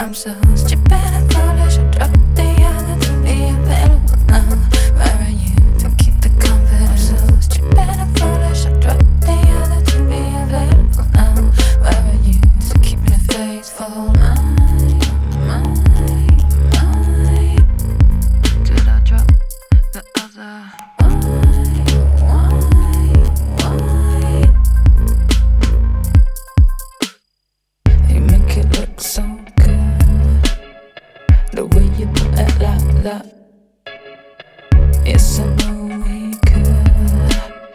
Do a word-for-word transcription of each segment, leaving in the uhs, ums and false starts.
I'm so stupid and foolish. I dropped the other to be available now. Where are you to keep the confidence? I'm so stupid and foolish. I dropped the other to be available now. Where are you to keep me faithful? My, my, my. Did I drop the other? Why, why, why? You make it look so good, the way you put it like that. Yes, I know we could.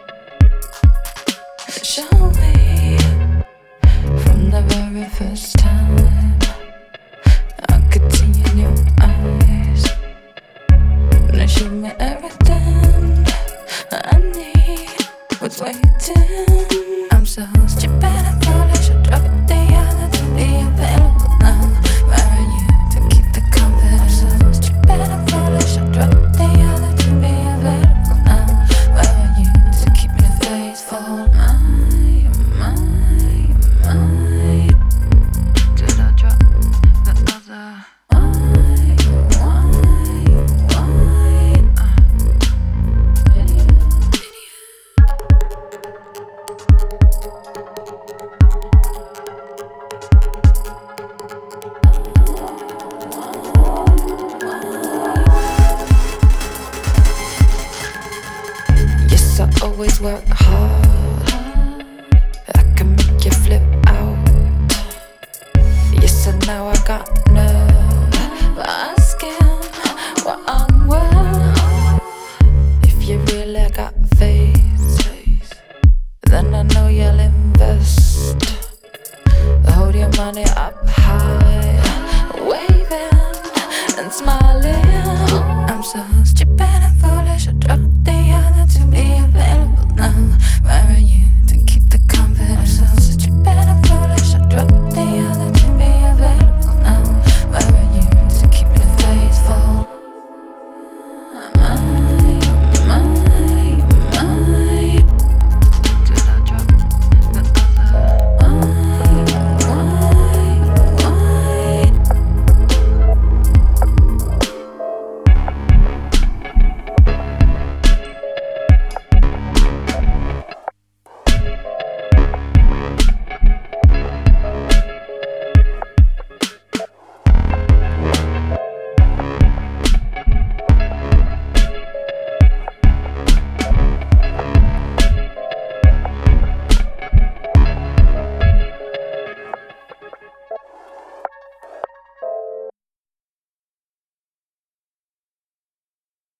Shall we? From the very first time, I could see in your eyes. And you showed me everything I need was waiting. I'm so stupid and foolish. I dropped the other to be available now. Where are you to keep the confidence? I'm so stupid and foolish. I dropped the other to be available now. Where are you to keep me faithful? My, my, my. Did I drop the other? Why, why, why? Uh, idiot, idiot. Yes, I always work hard. I can make you flip out. Yes, and now I got nerve asking what I'm worth. If you really got